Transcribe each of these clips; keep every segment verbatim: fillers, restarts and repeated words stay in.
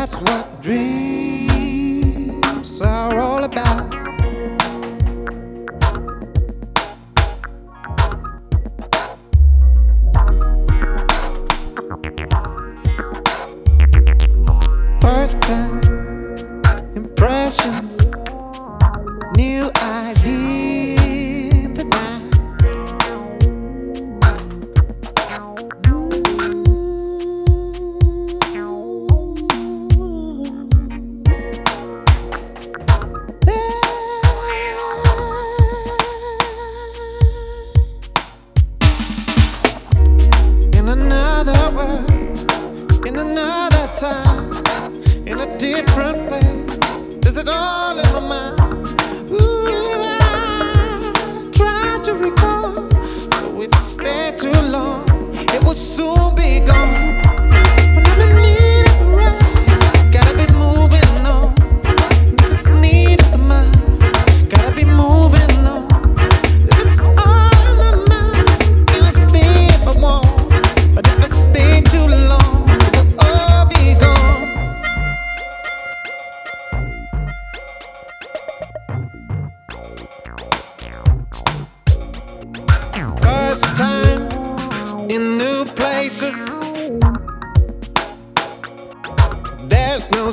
That's what dreams are all about. First time impressions, new eyes in the night. In another world, in another time, in a different place, is it all in my mind? Ooh, I try to recall, but if it stayed too long, it would soon be gone. When I'm in need of a ride, gotta be moving on. If it's need is mine, gotta be moving on. If it's all in my mind, can I stay if I want? But if I stay too long, it will all be gone. First time in new places, there's no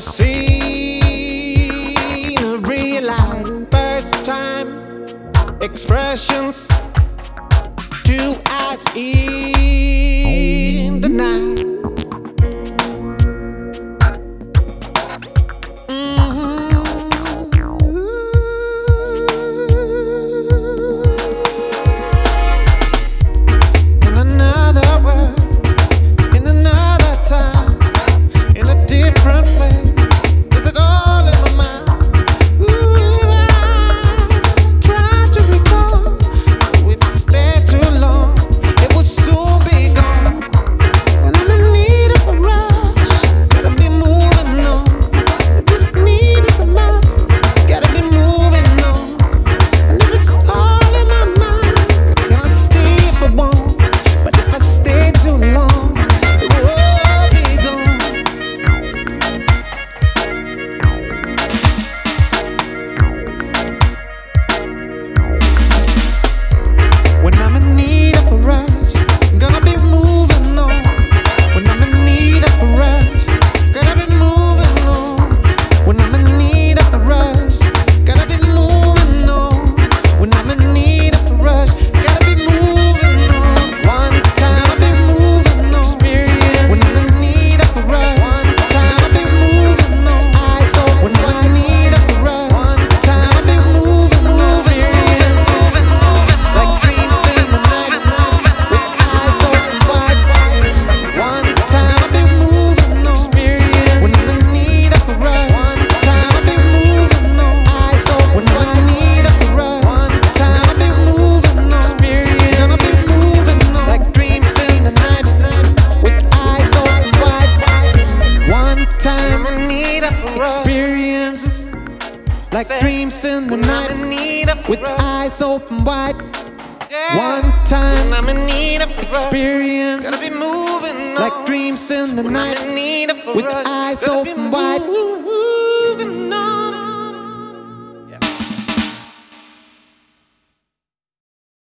scenery like first time expressions, two eyes in the night. Experiences like dreams in the night, with eyes open wide. One time I'm in need of experience, gotta be moving on. Like dreams in the night, with eyes open wide.